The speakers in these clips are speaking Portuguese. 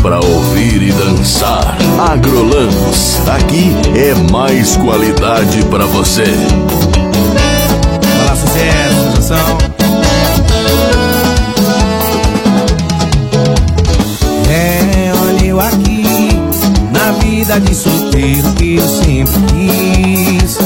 pra ouvir e dançar. Agrolance, aqui é mais qualidade pra você. Fala, sucesso, sensação. Olha eu aqui na vida de solteiro que eu sempre quis.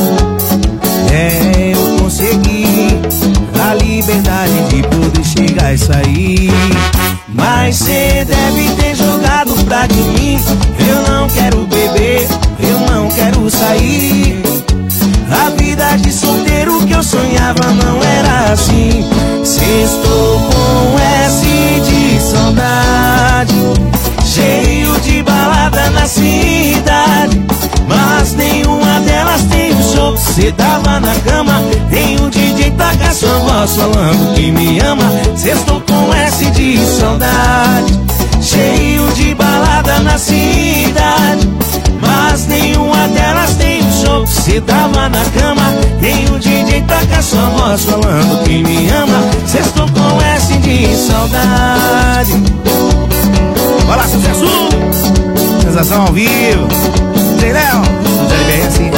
Eu consegui a liberdade de poder chegar e sair. Mas cê deve ter jogado pra de mim. Eu não quero beber, eu não quero sair. A vida de solteiro que eu sonhava não era assim. Sextou com S de saudade, cheio de balada na cidade. Mas nenhuma delas tem o show que cê tava na cama. Tem o DJ taca sua voz falando que me ama. Sextou com S de saudade, cheio de balada na cidade. Mas nenhuma delas tem o show que cê tava na cama. Tem o DJ taca sua voz falando que me ama. Sextou com S de saudade. Olá, sucesso! Sensação ao vivo. Sei, Léo, tudo já bem assim.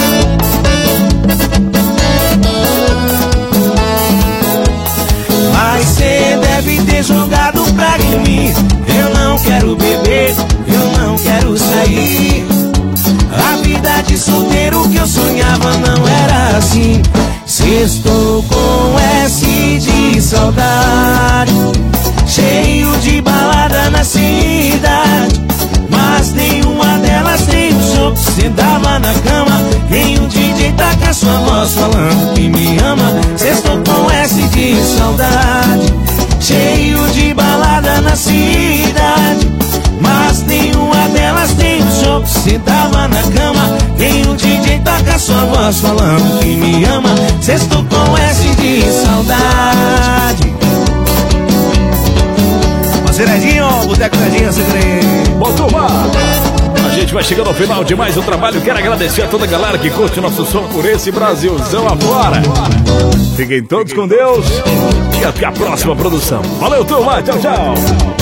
Mas cê deve ter jogado pra mim. Eu não quero beber, eu não quero sair. A vida de solteiro que eu sonhava não era assim. Sextou com S de saudade, cheio de balada na cidade. Mas nenhuma delas tem o show que cê dava na cama. Tem o DJ taca sua voz falando que me ama. Sextou com S de saudade, cheio de balada na cidade. Mas nenhuma delas tem o show que cê tava na cama. Tem o DJ taca sua voz falando que me ama. Sextou com S de saudade. Zeredinho, Boteco Zeredinho, segredo. Bom, turma, a gente vai chegando ao final de mais um trabalho. Quero agradecer a toda a galera que curte o nosso som por esse Brasilzão afora. Fiquem todos com Deus e até a próxima produção. Valeu, turma, tchau, tchau.